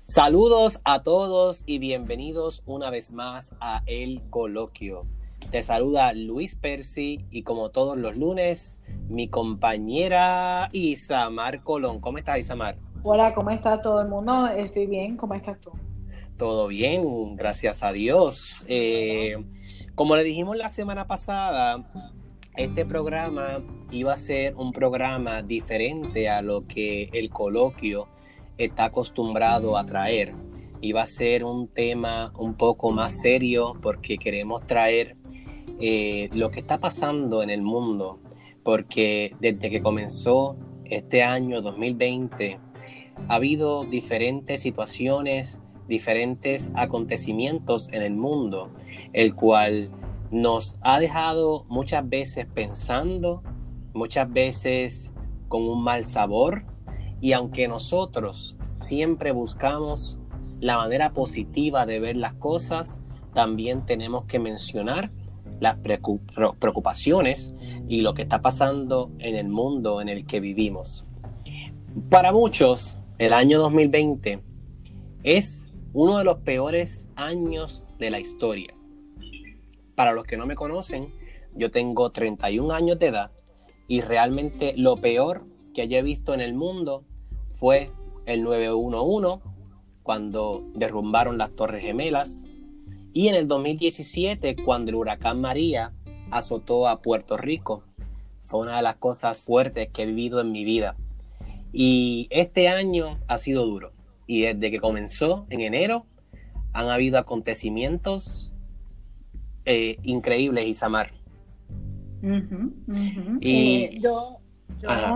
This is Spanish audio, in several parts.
Saludos a todos y bienvenidos una vez más a El Coloquio. Te saluda Luis Percy y como todos los lunes, mi compañera Isamar Colón. ¿Cómo estás, Isamar? Hola, ¿cómo está todo el mundo? Estoy bien, ¿cómo estás tú? Todo bien, gracias a Dios. Como le dijimos la semana pasada, este programa iba a ser un programa diferente a lo que El Coloquio está acostumbrado a traer. Iba a ser un tema un poco más serio porque queremos traer lo que está pasando en el mundo, porque desde que comenzó este año 2020 ha habido diferentes situaciones, diferentes acontecimientos en el mundo, el cual nos ha dejado muchas veces pensando, muchas veces con un mal sabor, y aunque nosotros siempre buscamos la manera positiva de ver las cosas, también tenemos que mencionar las preocupaciones y lo que está pasando en el mundo en el que vivimos. Para muchos, el año 2020 es uno de los peores años de la historia. Para los que no me conocen, yo tengo 31 años de edad y realmente lo peor que haya visto en el mundo fue el 9/11, cuando derrumbaron las Torres Gemelas, y en el 2017, cuando el huracán María azotó a Puerto Rico. Fue una de las cosas fuertes que he vivido en mi vida. Y este año ha sido duro. Y desde que comenzó en enero, han habido acontecimientos increíbles, Isamar. Ujú, ujú. Y, ajá,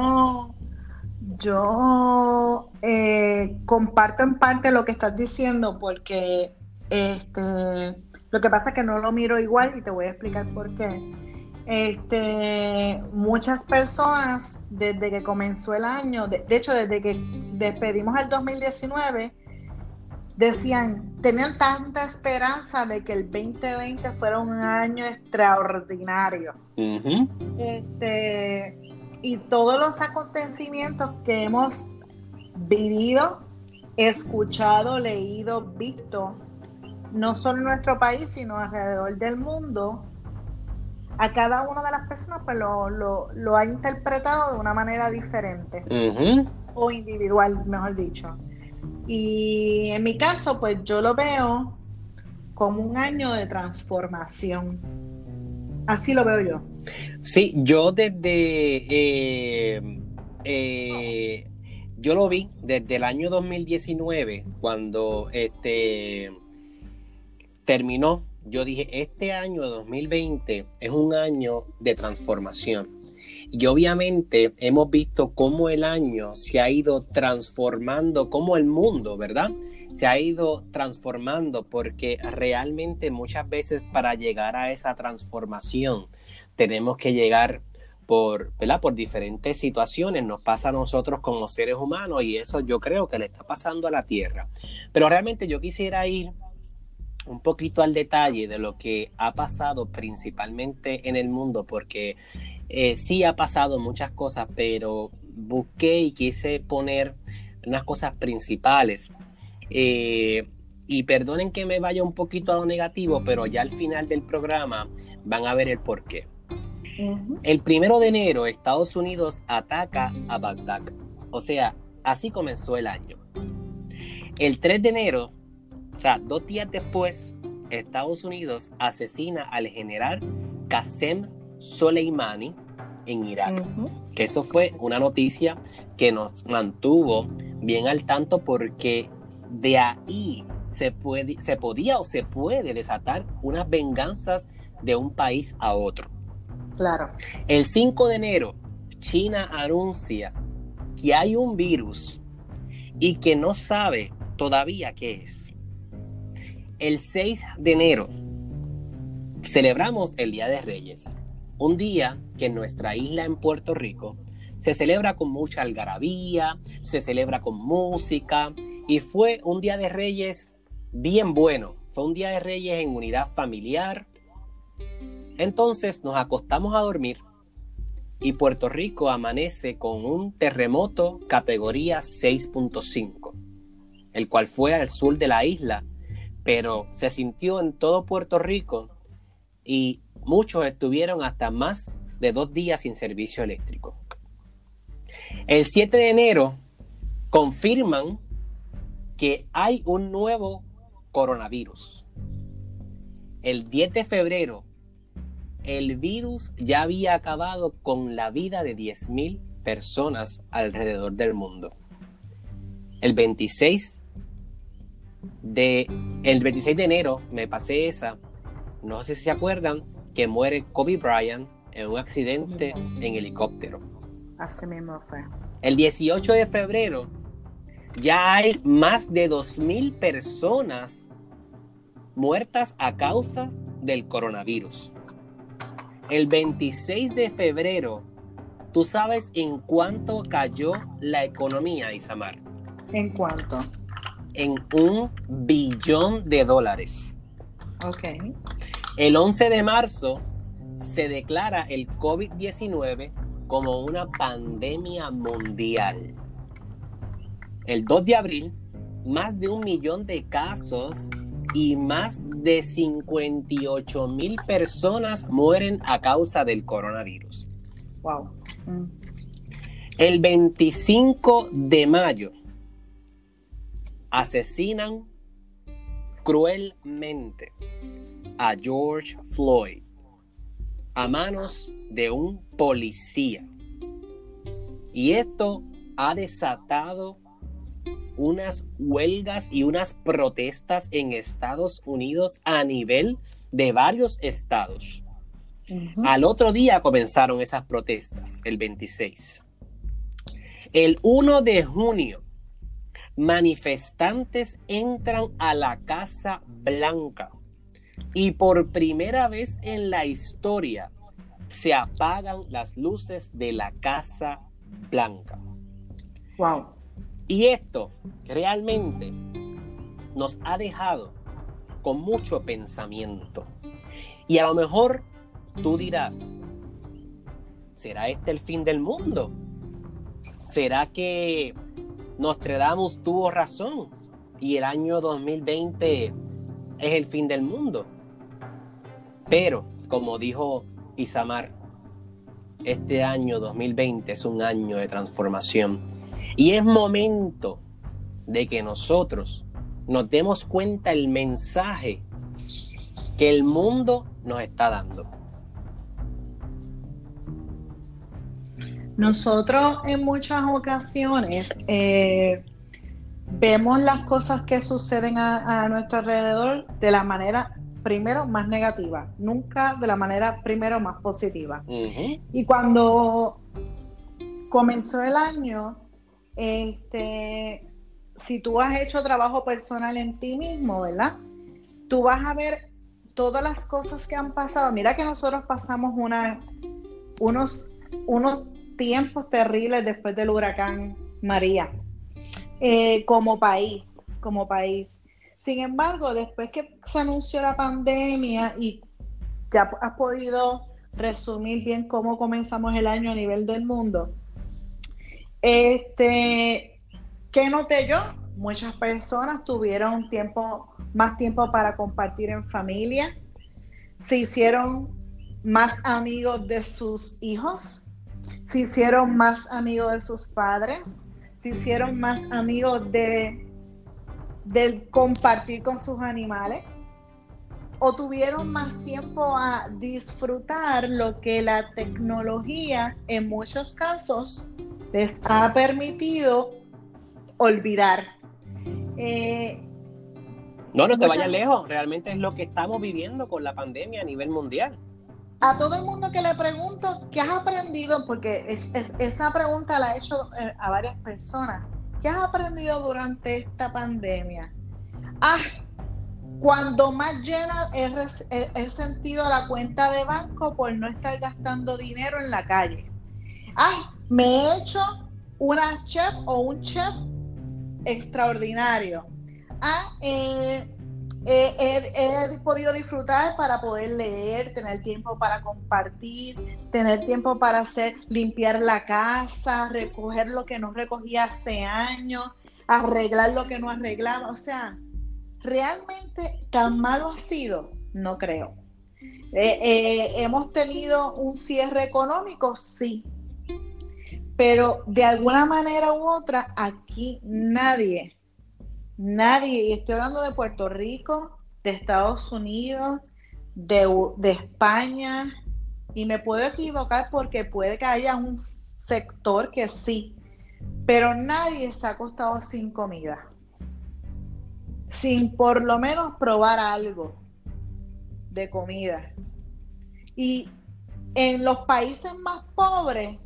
Yo comparto en parte lo que estás diciendo porque lo que pasa es que no lo miro igual y te voy a explicar por qué. Muchas personas desde que comenzó el año, de hecho desde que despedimos el 2019, tenían tanta esperanza de que el 2020 fuera un año extraordinario. uh-huh, Este, y todos los acontecimientos que hemos vivido, escuchado, leído, visto, no solo en nuestro país, sino alrededor del mundo, a cada una de las personas pues lo ha interpretado de una manera diferente uh-huh. o individual, mejor dicho. Y en mi caso, pues yo lo veo como un año de transformación. Así lo veo yo. Sí, yo eh, yo lo vi desde el año 2019, cuando terminó. Yo dije, este año 2020 es un año de transformación. Y obviamente hemos visto cómo el año se ha ido transformando, como el mundo, ¿verdad? Se ha ido transformando, porque realmente muchas veces para llegar a esa transformación tenemos que llegar ¿verdad? Por diferentes situaciones. Nos pasa a nosotros como seres humanos, y eso yo creo que le está pasando a la Tierra. Pero realmente yo quisiera ir un poquito al detalle de lo que ha pasado principalmente en el mundo, porque sí ha pasado muchas cosas, pero busqué y quise poner unas cosas principales. Eh, y perdonen que me vaya un poquito a lo negativo, pero ya al final del programa van a ver el porqué. Uh-huh. El 1 de enero, Estados Unidos ataca a Bagdad. O sea, así comenzó el año. El 3 de enero, o sea, 2 días después, Estados Unidos asesina al general Qasem Soleimani en Irak. Uh-huh. Que eso fue una noticia que nos mantuvo bien al tanto, porque de ahí se podía o se puede desatar unas venganzas de un país a otro. Claro. El 5 de enero, China anuncia que hay un virus y que no sabe todavía qué es. El 6 de enero celebramos el Día de Reyes, un día que en nuestra isla en Puerto Rico se celebra con mucha algarabía, se celebra con música, y fue un Día de Reyes bien bueno. Fue un Día de Reyes en unidad familiar. Entonces nos acostamos a dormir y Puerto Rico amanece con un terremoto categoría 6.5. el cual fue al sur de la isla, pero se sintió en todo Puerto Rico y muchos estuvieron hasta más de 2 días sin servicio eléctrico. El 7 de enero confirman que hay un nuevo coronavirus. El 10 de febrero, el virus ya había acabado con la vida de 10,000 personas alrededor del mundo. El 26 de enero, me pasé esa, no sé si se acuerdan, que muere Kobe Bryant en un accidente en helicóptero. Así mismo fue. El 18 de febrero ya hay más de 2,000 personas muertas a causa del coronavirus. El 26 de febrero, ¿tú sabes en cuánto cayó la economía, Isamar? ¿En cuánto? En $1 billón. Ok. El 11 de marzo se declara el COVID-19 como una pandemia mundial. El 2 de abril, más de 1 millón de casos y más de 58,000 personas mueren a causa del coronavirus. Wow. El 25 de mayo asesinan cruelmente a George Floyd a manos de un policía. Y esto ha desatado unas huelgas y unas protestas en Estados Unidos a nivel de varios estados. Uh-huh. Al otro día comenzaron esas protestas, el 26. El 1 de junio, manifestantes entran a la Casa Blanca y por primera vez en la historia se apagan las luces de la Casa Blanca. Wow. Y esto realmente nos ha dejado con mucho pensamiento. Y a lo mejor tú dirás, ¿será este el fin del mundo? ¿Será que Nostradamus tuvo razón y el año 2020 es el fin del mundo? Pero, como dijo Isamar, este año 2020 es un año de transformación. Y es momento de que nosotros nos demos cuenta el mensaje que el mundo nos está dando. Nosotros en muchas ocasiones vemos las cosas que suceden a nuestro alrededor de la manera, primero, más negativa, nunca de la manera, primero, más positiva. Uh-huh. Y cuando comenzó el año, si tú has hecho trabajo personal en ti mismo, ¿verdad? Tú vas a ver todas las cosas que han pasado. Mira que nosotros pasamos unos tiempos terribles después del huracán María, como país. Sin embargo, después que se anunció la pandemia y ya has podido resumir bien cómo comenzamos el año a nivel del mundo, ¿qué noté yo? Muchas personas tuvieron más tiempo para compartir en familia, se hicieron más amigos de sus hijos, se hicieron más amigos de sus padres, se hicieron más amigos de compartir con sus animales, o tuvieron más tiempo a disfrutar lo que la tecnología en muchos casos les ha permitido olvidar. No te vayas lejos, realmente es lo que estamos viviendo con la pandemia a nivel mundial. A todo el mundo que le pregunto, ¿qué has aprendido? Porque esa pregunta la he hecho a varias personas. ¿Qué has aprendido durante esta pandemia? Cuando más llena he sentido la cuenta de banco por no estar gastando dinero en la calle. Me he hecho una chef o un chef extraordinario. He podido disfrutar para poder leer, tener tiempo para compartir, tener tiempo para limpiar la casa, recoger lo que no recogía hace años, arreglar lo que no arreglaba. O sea, ¿realmente tan malo ha sido? No creo. ¿Hemos tenido un cierre económico? Sí. Pero de alguna manera u otra, aquí nadie, y estoy hablando de Puerto Rico, de Estados Unidos, de España, y me puedo equivocar porque puede que haya un sector que sí, pero nadie se ha acostado sin comida, sin por lo menos probar algo de comida. Y en los países más pobres,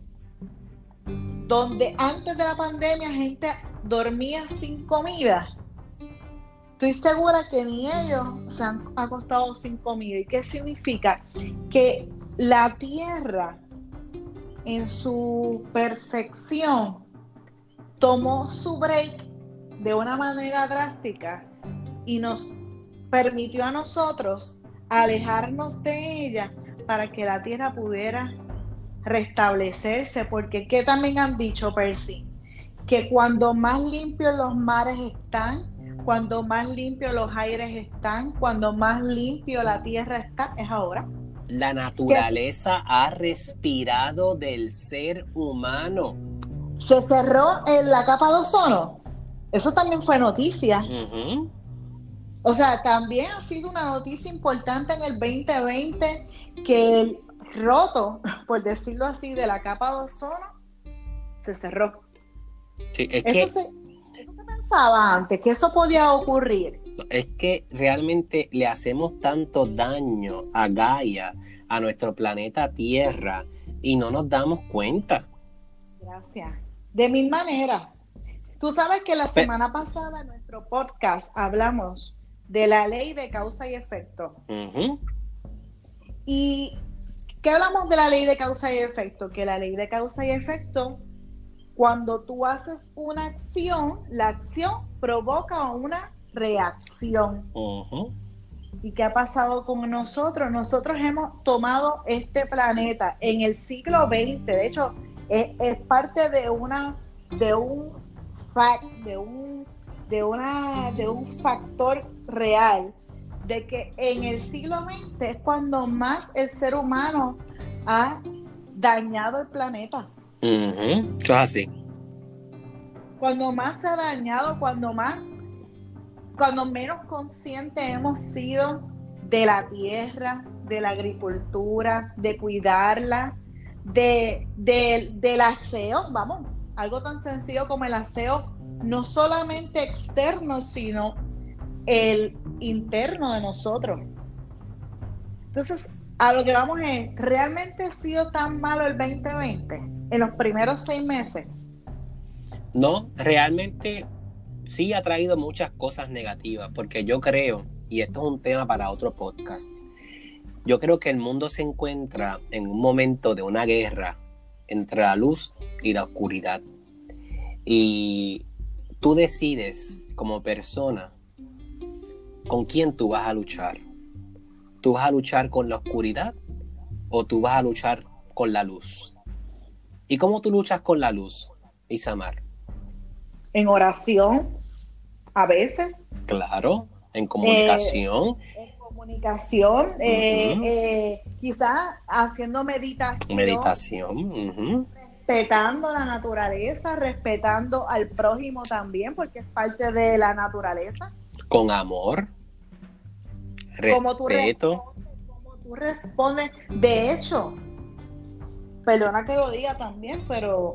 donde antes de la pandemia gente dormía sin comida, estoy segura que ni ellos se han acostado sin comida. ¿Y qué significa? Que la tierra en su perfección tomó su break de una manera drástica y nos permitió a nosotros alejarnos de ella para que la tierra pudiera restablecerse, porque ¿qué también han dicho, Percy? Que cuando más limpios los mares están, cuando más limpios los aires están, cuando más limpio la tierra está, es ahora. La naturaleza ha respirado del ser humano. Se cerró en la capa de ozono. Eso también fue noticia. Uh-huh. O sea, también ha sido una noticia importante en el 2020 que el roto, por decirlo así, de la capa de ozono se cerró. Sí, Eso se pensaba antes, que eso podía ocurrir. Es que realmente le hacemos tanto daño a Gaia, a nuestro planeta Tierra, y no nos damos cuenta. Gracias. De mil maneras. Tú sabes que la semana pasada en nuestro podcast hablamos de la ley de causa y efecto. Uh-huh. ¿Y qué hablamos de la ley de causa y efecto? Que la ley de causa y efecto, cuando tú haces una acción, la acción provoca una reacción. Uh-huh. ¿Y qué ha pasado con nosotros? Nosotros hemos tomado este planeta en el siglo XX. De hecho, es parte de un factor real de que en el siglo XX es cuando más el ser humano ha dañado el planeta. Uh-huh. Eso es así. Cuando más se ha dañado, cuando menos conscientes hemos sido de la tierra, de la agricultura, de cuidarla, del aseo, vamos, algo tan sencillo como el aseo, no solamente externo, sino el interno de nosotros. Entonces, a lo que vamos es, ¿realmente ha sido tan malo el 2020 en los primeros 6 meses? No, realmente sí ha traído muchas cosas negativas, porque yo creo, y esto es un tema para otro podcast, yo creo que el mundo se encuentra en un momento de una guerra entre la luz y la oscuridad. Y tú decides como persona con quién tú vas a luchar. ¿Tú vas a luchar con la oscuridad o tú vas a luchar con la luz? ¿Y cómo tú luchas con la luz, Isamar? En oración, a veces. Claro, en comunicación. Quizás haciendo meditación. Uh-huh. Respetando la naturaleza, respetando al prójimo también, porque es parte de la naturaleza. Con amor, respeto. Como tú respondes. De hecho, perdona que lo diga también, pero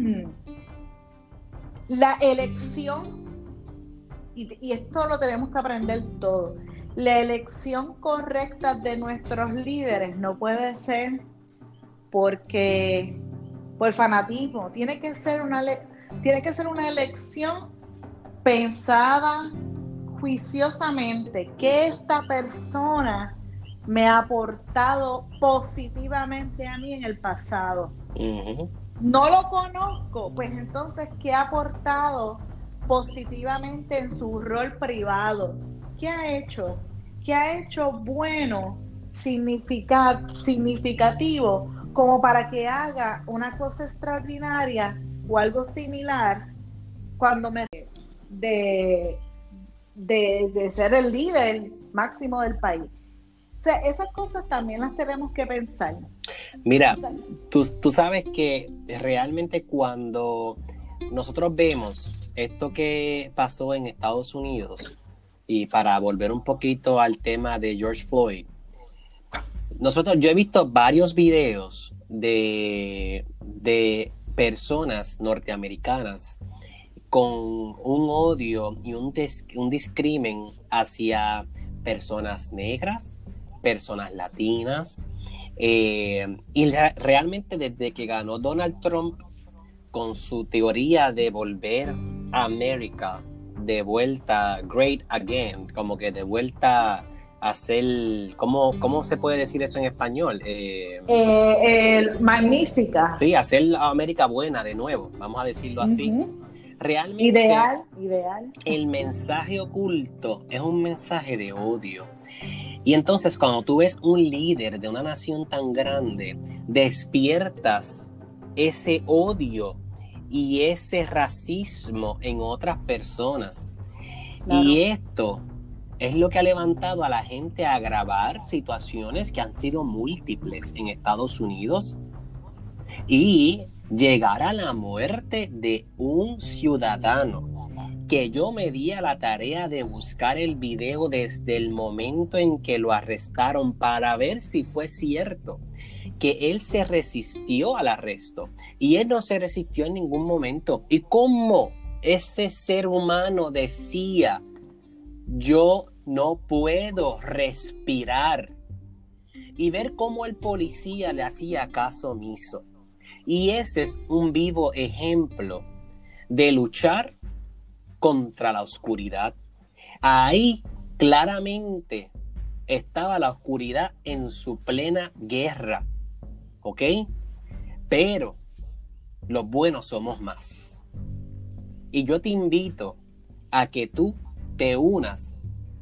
la elección, y esto lo tenemos que aprender todo, la elección correcta de nuestros líderes no puede ser por fanatismo, tiene que ser una elección pensada juiciosamente. ¿Qué esta persona me ha aportado positivamente a mí en el pasado? Uh-huh. No lo conozco, pues entonces, ¿qué ha aportado positivamente en su rol privado? ¿Qué ha hecho? ¿Qué ha hecho bueno, significativo, como para que haga una cosa extraordinaria o algo similar cuando me... de ser el líder máximo del país. O sea, esas cosas también las tenemos que pensar. Mira, tú sabes que realmente cuando nosotros vemos esto que pasó en Estados Unidos, y para volver un poquito al tema de George Floyd, yo he visto varios videos de personas norteamericanas con un odio y un discrimen hacia personas negras, personas latinas, y realmente desde que ganó Donald Trump con su teoría de volver a América de vuelta great again, como que de vuelta a ser, ¿cómo se puede decir eso en español? Magnífica. Sí, hacer América buena de nuevo, vamos a decirlo así. Realmente, ideal. El mensaje oculto es un mensaje de odio. Y entonces cuando tú ves un líder de una nación tan grande, despiertas ese odio y ese racismo en otras personas. Claro. Y esto es lo que ha levantado a la gente a agravar situaciones que han sido múltiples en Estados Unidos y llegar a la muerte de un ciudadano, que yo me di a la tarea de buscar el video desde el momento en que lo arrestaron para ver si fue cierto que él se resistió al arresto, y él no se resistió en ningún momento. Y cómo ese ser humano decía: yo no puedo respirar, y ver cómo el policía le hacía caso omiso. Y ese es un vivo ejemplo de luchar contra la oscuridad. Ahí claramente estaba la oscuridad en su plena guerra, ¿ok? Pero los buenos somos más. Y yo te invito a que tú te unas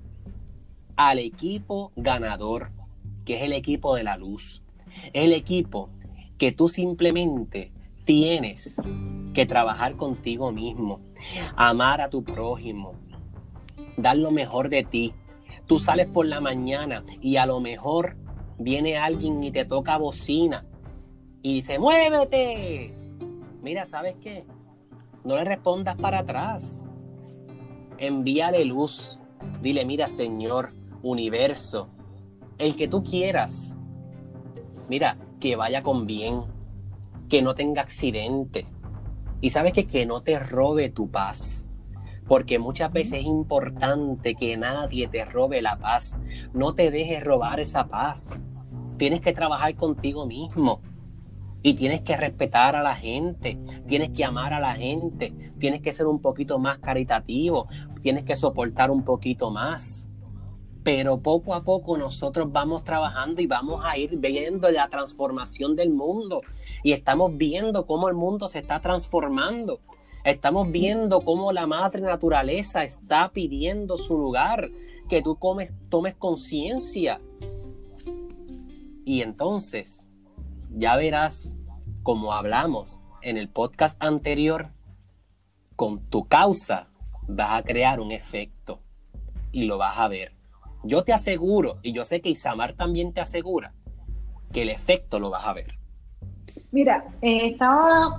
al equipo ganador, que es el equipo de la luz. Es el equipo que tú simplemente tienes que trabajar contigo mismo, amar a tu prójimo, dar lo mejor de ti. Tú sales por la mañana y a lo mejor viene alguien y te toca bocina y dice: ¡muévete! Mira, ¿sabes qué? No le respondas para atrás. Envíale luz. Dile: mira, Señor, universo, el que tú quieras, mira, que vaya con bien, que no tenga accidente. Y sabes que no te robe tu paz, porque muchas veces es importante que nadie te robe la paz. No te dejes robar esa paz. Tienes que trabajar contigo mismo y tienes que respetar a la gente, tienes que amar a la gente, tienes que ser un poquito más caritativo, tienes que soportar un poquito más. Pero poco a poco nosotros vamos trabajando y vamos a ir viendo la transformación del mundo. Y estamos viendo cómo el mundo se está transformando. Estamos viendo cómo la madre naturaleza está pidiendo su lugar, que tú tomes conciencia. Y entonces, ya verás, como hablamos en el podcast anterior, con tu causa vas a crear un efecto y lo vas a ver. Yo te aseguro, y yo sé que Isamar también te asegura, que el efecto lo vas a ver. Mira, estaba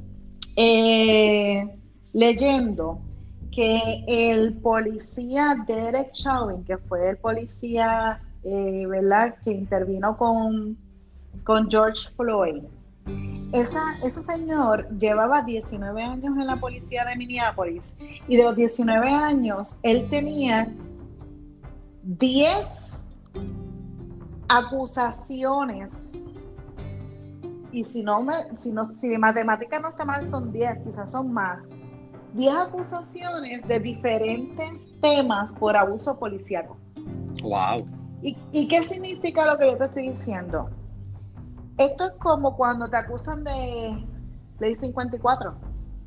leyendo que el policía Derek Chauvin, que fue el policía ¿verdad?, que intervino con George Floyd, ese señor llevaba 19 años en la policía de Minneapolis, y de los 19 años él tenía 10 acusaciones, y si matemática no está mal, son 10, quizás son más. 10 acusaciones de diferentes temas por abuso policíaco. Wow. ¿Y qué significa lo que yo te estoy diciendo? Esto es como cuando te acusan de Ley 54.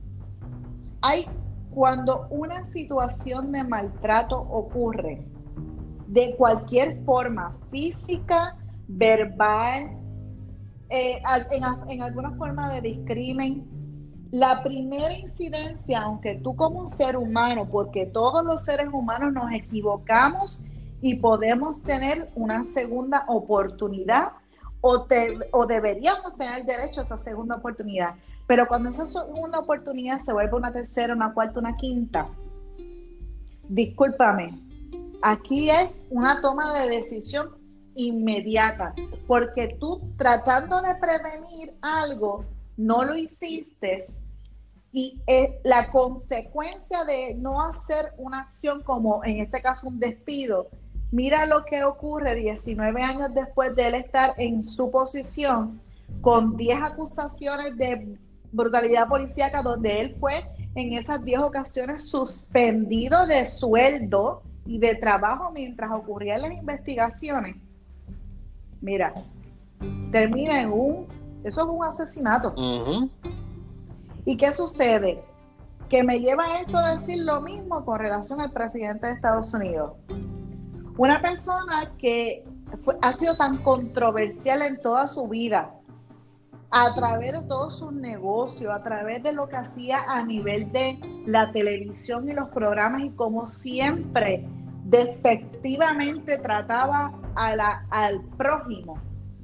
Cuando una situación de maltrato ocurre, de cualquier forma, física, verbal, en alguna forma de discrimen, La primera incidencia, aunque tú como ser humano, porque todos los seres humanos nos equivocamos y podemos tener una segunda oportunidad o deberíamos tener derecho a esa segunda oportunidad. Pero cuando esa segunda oportunidad se vuelve una tercera, una cuarta, una quinta, discúlpame, aquí es una toma de decisión inmediata, porque tú tratando de prevenir algo, no lo hiciste y la consecuencia de no hacer una acción como en este caso un despido, mira lo que ocurre 19 años después de él estar en su posición con 10 acusaciones de brutalidad policíaca donde él fue en esas 10 ocasiones suspendido de sueldo y de trabajo mientras ocurrían las investigaciones. Mira, termina eso es un asesinato. Uh-huh. ¿Y qué sucede? Que me lleva a esto a decir lo mismo con relación al presidente de Estados Unidos. Una persona que ha sido tan controversial en toda su vida, a través de todos sus negocios, a través de lo que hacía a nivel de la televisión y los programas y como siempre despectivamente trataba al prójimo.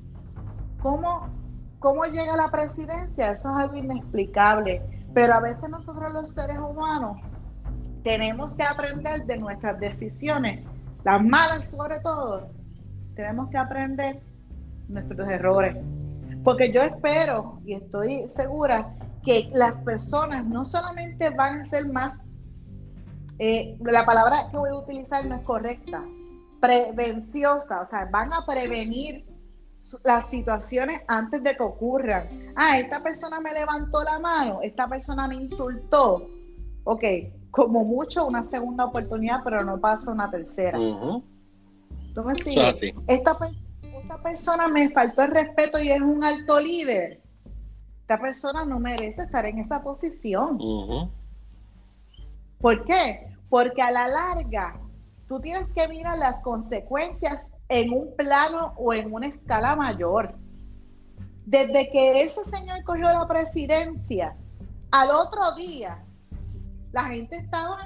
¿Cómo llega a la presidencia? Eso es algo inexplicable. Pero a veces nosotros los seres humanos tenemos que aprender de nuestras decisiones, las malas sobre todo, tenemos que aprender nuestros errores. Porque yo espero y estoy segura que las personas no solamente van a ser más, la palabra que voy a utilizar no es correcta, prevenciosa, o sea, van a prevenir las situaciones antes de que ocurran. Esta persona me levantó la mano, esta persona me insultó. Ok, como mucho una segunda oportunidad, pero no pasa una tercera. Uh-huh. ¿Tú me sigues? Sí. Esta persona me faltó el respeto y es un alto líder. Esta persona no merece estar en esa posición. Uh-huh. ¿Por qué? Porque a la larga tú tienes que mirar las consecuencias en un plano o en una escala mayor. Desde que ese señor cogió la presidencia, al otro día la gente estaba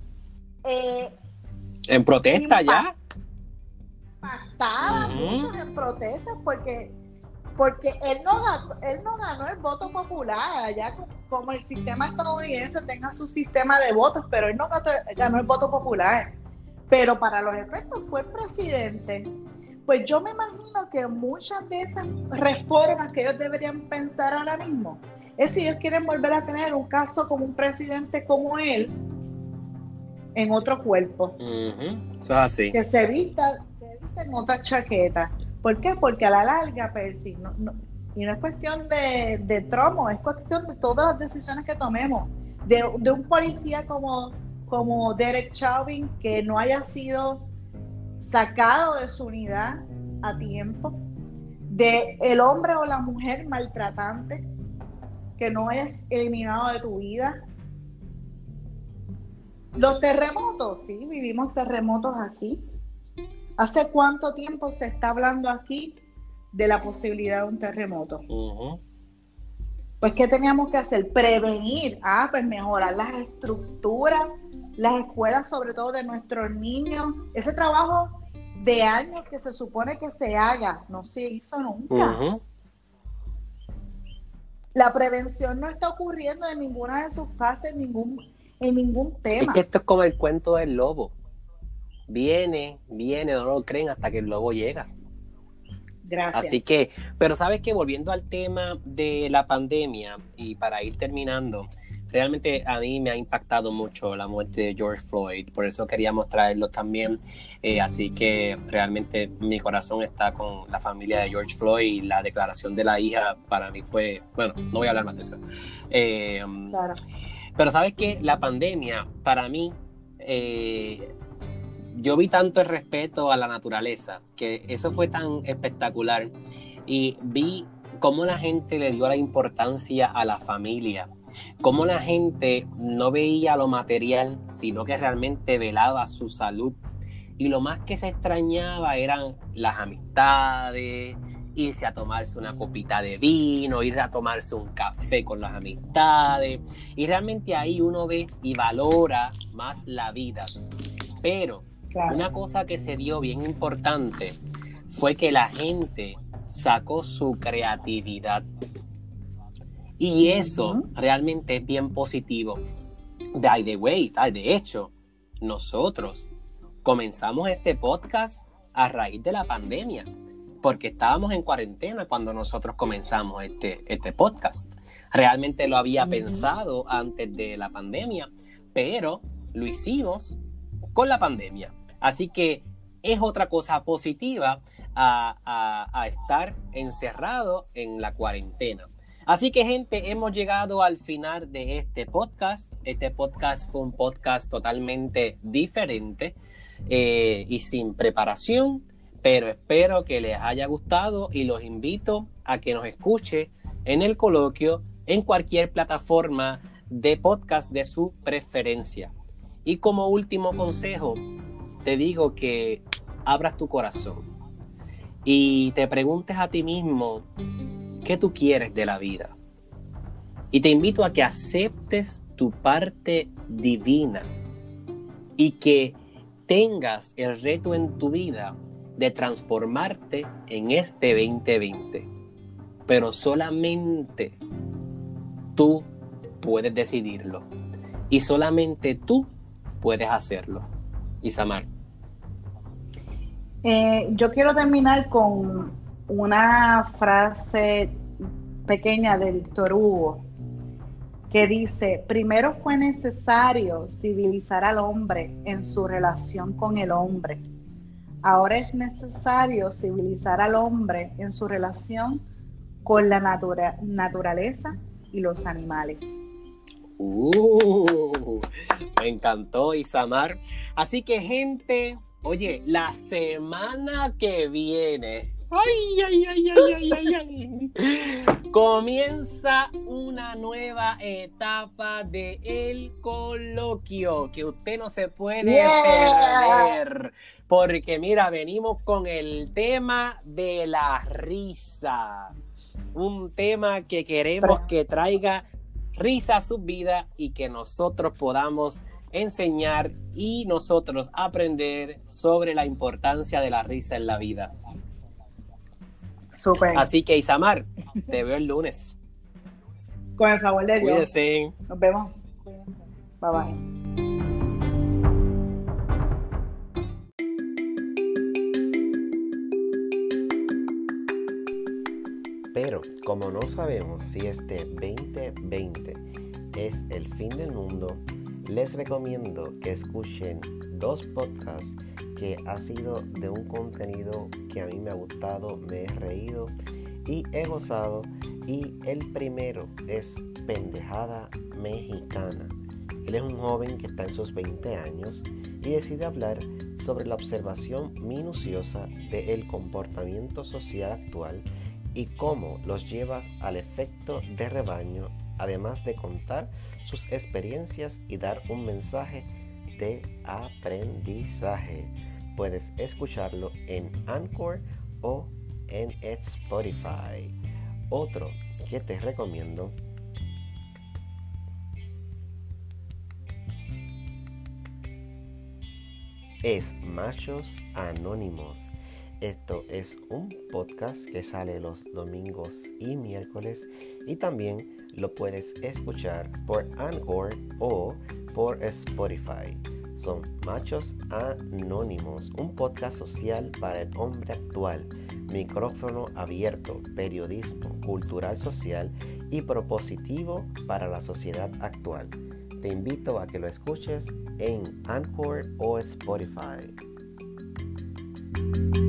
en protesta ya. Impactada, muchos en protestas porque él no ganó el voto popular, allá como el sistema estadounidense tenga su sistema de votos, pero él no ganó el voto popular. Pero para los efectos fue presidente. Pues yo me imagino que muchas de esas reformas que ellos deberían pensar ahora mismo es si ellos quieren volver a tener un caso como un presidente como él en otro cuerpo. Uh-huh. Eso es así. Que se vista en otra chaqueta. ¿Por qué? Porque a la larga, Percy, y no es cuestión de tromo, es cuestión de todas las decisiones que tomemos. De un policía como Derek Chauvin, que no haya sido sacado de su unidad a tiempo, de el hombre o la mujer maltratante, que no hayas eliminado de tu vida. Los terremotos, sí, vivimos terremotos aquí. ¿Hace cuánto tiempo se está hablando aquí de la posibilidad de un terremoto? Uh-huh. Pues, ¿qué teníamos que hacer? Prevenir, pues mejorar las estructuras, las escuelas, sobre todo de nuestros niños. Ese trabajo de años que se supone que se haga, no se hizo nunca. Uh-huh. La prevención no está ocurriendo en ninguna de sus fases, en ningún tema. Es que esto es como el cuento del lobo. Viene, no lo creen hasta que el lobo llega. Gracias. Así que, pero sabes que volviendo al tema de la pandemia y para ir terminando, realmente a mí me ha impactado mucho la muerte de George Floyd, por eso queríamos traerlo también, así que realmente mi corazón está con la familia de George Floyd y la declaración de la hija para mí fue, bueno, no voy a hablar más de eso. Claro. Pero sabes que la pandemia para mí, yo vi tanto el respeto a la naturaleza, que eso fue tan espectacular, y vi cómo la gente le dio la importancia a la familia, cómo la gente no veía lo material, sino que realmente velaba su salud, y lo más que se extrañaba eran las amistades, irse a tomarse una copita de vino, ir a tomarse un café con las amistades, y realmente ahí uno ve y valora más la vida. Pero una cosa que se dio bien importante fue que la gente sacó su creatividad, y eso realmente es bien positivo. De hecho, nosotros comenzamos este podcast a raíz de la pandemia, porque estábamos en cuarentena cuando nosotros comenzamos este podcast. Realmente lo había pensado antes de la pandemia, pero lo hicimos con la pandemia. Así que es otra cosa positiva a estar encerrado en la cuarentena. Así que, gente, hemos llegado al final de este podcast. Este podcast fue un podcast totalmente diferente y sin preparación, pero espero que les haya gustado y los invito a que nos escuche en el coloquio en cualquier plataforma de podcast de su preferencia. Y como último consejo, te digo que abras tu corazón y te preguntes a ti mismo qué tú quieres de la vida. Y te invito a que aceptes tu parte divina y que tengas el reto en tu vida de transformarte en este 2020. Pero solamente tú puedes decidirlo. Y solamente tú puedes hacerlo. Isamar. Yo quiero terminar con una frase pequeña de Víctor Hugo que dice: primero fue necesario civilizar al hombre en su relación con el hombre. Ahora es necesario civilizar al hombre en su relación con la naturaleza y los animales. Me encantó, Isamar. Así que, gente, oye, la semana que viene, comienza una nueva etapa de El Coloquio que usted no se puede perder, porque mira, venimos con el tema de la risa, un tema que queremos que traiga risa a su vida y que nosotros podamos enseñar y nosotros aprender sobre la importancia de la risa en la vida. Súper. Así que, Isamar, te veo el lunes. Con el favor de Dios. Cuídense. Nos vemos. Bye bye. Pero como no sabemos si este 2020 es el fin del mundo, les recomiendo que escuchen 2 podcasts que ha sido de un contenido que a mí me ha gustado, me he reído y he gozado. Y el primero es Pendejada Mexicana. Él es un joven que está en sus 20 años y decide hablar sobre la observación minuciosa del comportamiento social actual y cómo los lleva al efecto de rebaño, además de contar sus experiencias y dar un mensaje de aprendizaje. Puedes escucharlo en Anchor o en Spotify. Otro que te recomiendo es Machos Anónimos. Esto es un podcast que sale los domingos y miércoles y también lo puedes escuchar por Anchor o por Spotify. Son Machos Anónimos, un podcast social para el hombre actual, micrófono abierto, periodismo cultural social y propositivo para la sociedad actual. Te invito a que lo escuches en Anchor o Spotify.